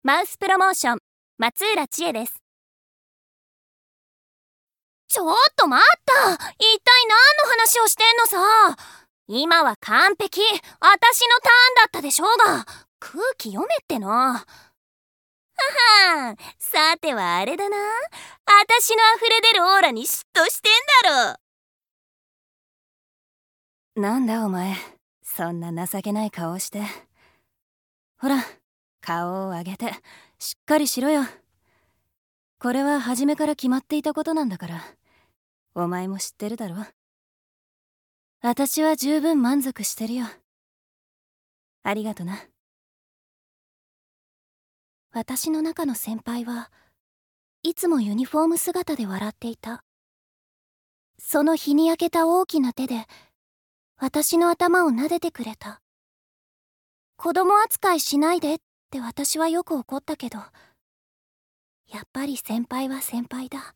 マウスプロモーション松浦千恵です。ちょっと待った。一体何の話をしてんのさ。今は完璧。私のターンだったでしょうが、空気読めっての。ははさてはあれだな。私の溢れ出るオーラに嫉妬してんだろ。なんだお前、そんな情けない顔して。ほら、顔を上げてしっかりしろよ。これは初めから決まっていたことなんだから、お前も知ってるだろ。私は十分満足してるよ。ありがとな。私の中の先輩はいつもユニフォーム姿で笑っていた。その日に焼けた大きな手で私の頭を撫でてくれた。子供扱いしないでって私はよく怒ったけど、やっぱり先輩は先輩だ。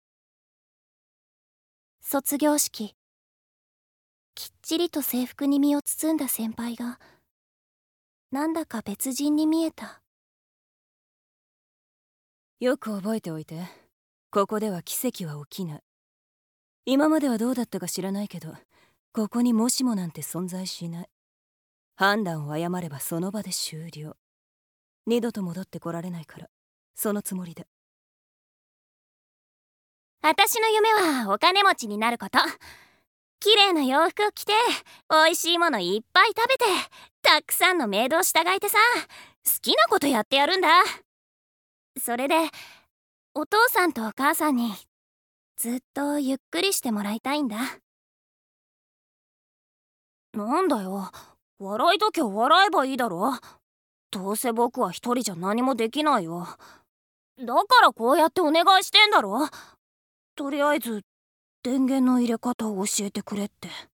卒業式、きっちりと制服に身を包んだ先輩がなんだか別人に見えた。よく覚えておいて。ここでは奇跡は起きない。今まではどうだったか知らないけど、ここにもしもなんて存在しない。判断を誤ればその場で終了。二度と戻ってこられないから、そのつもりで。私の夢はお金持ちになること。綺麗な洋服を着て、美味しいものいっぱい食べて、たくさんのメイドを従えてさ、好きなことやってやるんだ。それで、お父さんとお母さんにずっとゆっくりしてもらいたいんだ。なんだよ、笑いときゃ笑えばいいだろ。どうせ僕は一人じゃ何もできないよ。だからこうやってお願いしてんだろ。とりあえず電源の入れ方を教えてくれって。